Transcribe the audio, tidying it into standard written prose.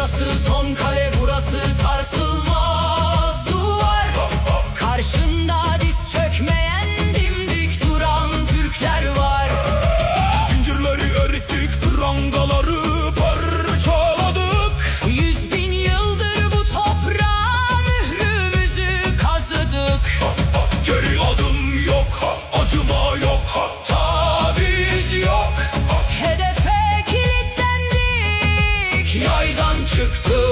burası, son kale burası, sarsılmaz duvar. Karşında diz çökmeyen, dimdik duran Türkler var. Zincirleri erittik, prangaları parçaladık. 100.000 yıldır bu toprağa mührümüzü kazıdık. Geri adım yok, acıma yok, taviz yok. Hedefe kilitlendik, yaydan çıktık.